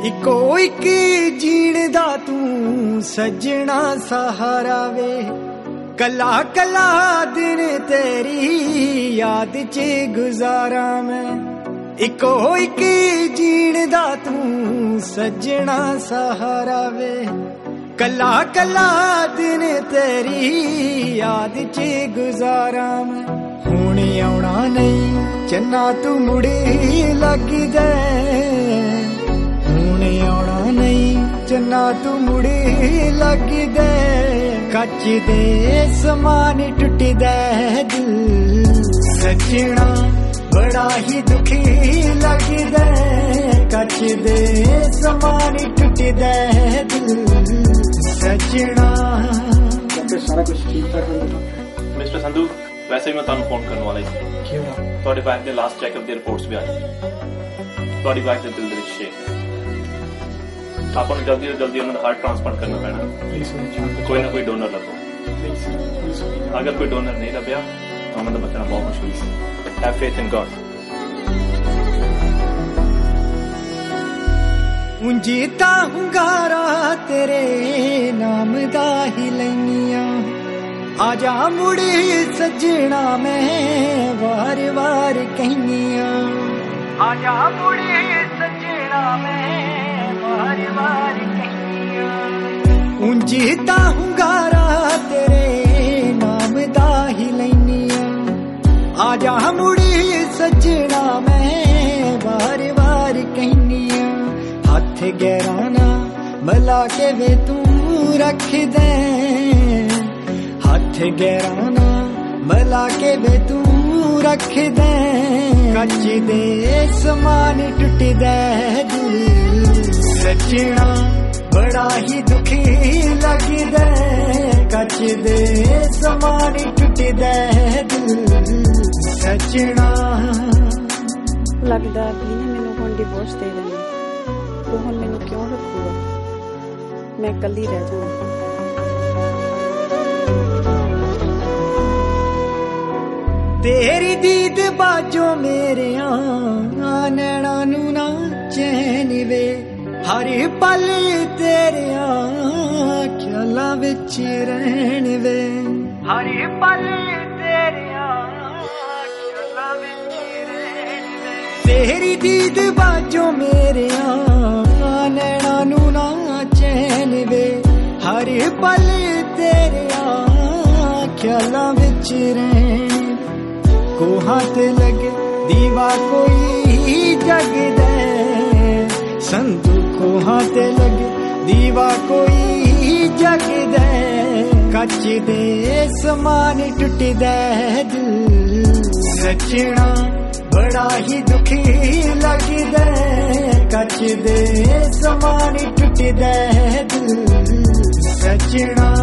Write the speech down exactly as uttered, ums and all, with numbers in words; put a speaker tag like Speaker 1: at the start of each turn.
Speaker 1: eco इक जीण दा तू सजना सहारा वे कला कला दिन तेरी याद च गुजारा मैं इको इक जीण दा तू सजना सहारा वे कला कला दिन तेरी याद च गुजारा मैं हुण आउणा नहीं चन्ना तू मुड़े लग दे हुण आउणा नहीं चन्ना तू मुड़े लग दे कच दे समान टुट दे दिल सजना बड़ा ही दुखी लग दे कच दे समान टुट दे दिल सजना
Speaker 2: सारा कुछ ठीक ठाक
Speaker 3: मिस्टर संधू वैसे ही मैं ਤੁਹਾਨੂੰ ਫੋਨ ਕਰਨ ਵਾਲਾ ਸੀ
Speaker 2: ਕਿਉਂ
Speaker 3: ਤੁਹਾਡੇ ਬੈਕ ਦੇ ਲਾਸਟ ਚੈੱਕਅਪ ਦੀ ਰਿਪੋਰਟਸ ਵੀ ਆ ਗਈਆਂ ਤੁਹਾਡੀ ਬੈਕ ਦੇ ਦਿਲ ਦੇ ਵਿੱਚ ਸ਼ੇਕ ਆਪਾਂ ਨੂੰ ਜਲਦੀ ਤੋਂ ਜਲਦੀ ਉਹਨਾਂ ਦਾ ਹਾਰਟ ਟ੍ਰਾਂਸਪਲਾਂਟ ਕਰਨਾ ਪੈਣਾ
Speaker 2: ਪਲੀਜ਼
Speaker 3: ਕੋਈ ਨਾ ਕੋਈ ਡੋਨਰ ਲੱਭੋ
Speaker 2: ਪਲੀਜ਼
Speaker 3: ਅਗਰ ਕੋਈ ਡੋਨਰ ਨਹੀਂ ਲੱਭਿਆ ਤਾਂ ਉਹਨਾਂ ਦਾ ਬਚਣਾ ਬਹੁਤ ਮੁਸ਼ਕਿਲ ਸੀ ਹੈਵ ਫੇਥ ਇਨ ਗॉड
Speaker 1: ਉਂਜੀ ਤਾਂ ਹੁੰਗਾਰਾ ਤੇਰੇ ਨਾਮ ਦਾ ਹੀ ਲੈਨੀਆਂ आजा मुड़ी सजना मैं वार वार कहनिया आजा मुड़ी सजना मैं वार वार कहनिया ਉਂਜੀ ਤਾਂ ਹੁੰਗਾਰਾ ਤੇਰੇ ਨਾਮ ਦਾ ਹੀ ਲੈਨੀਆਂ आजा मुड़ी सजना मैं वार वार कहनिया हथ गहराना मला के वे तू रख दे हथ गहराना मला के वे तू रख दे कच दे समान टुट दे दिल सजना बड़ा ही दुखी लग दे कच दे समान टुट दे दिल सजना
Speaker 4: लगदा भी ने मैनू हुण डिवोर्स दे देना तो हुण मैनू क्यों रखूगा मैं कल्ली रह जाऊँ
Speaker 1: तेरी दीद बाजो मेरे नैना नू ना चैन वे हर पल तेरे ख्यालां विच रहन वे हर पल तेरे ख्यालां विच रहन वे तेरी दीद बाजो मेरे नैना नू ना चैन वे हर पल तेरे ख्यालां विच रहन कोहां ते लगे दीवा कोई जग दे संधू कोहां ते लगे दीवा कोई जग दे कच दे समान टुट दे दिल सजना बड़ा ही दुखी लग दे कच दे समान टुट दे दिल सजना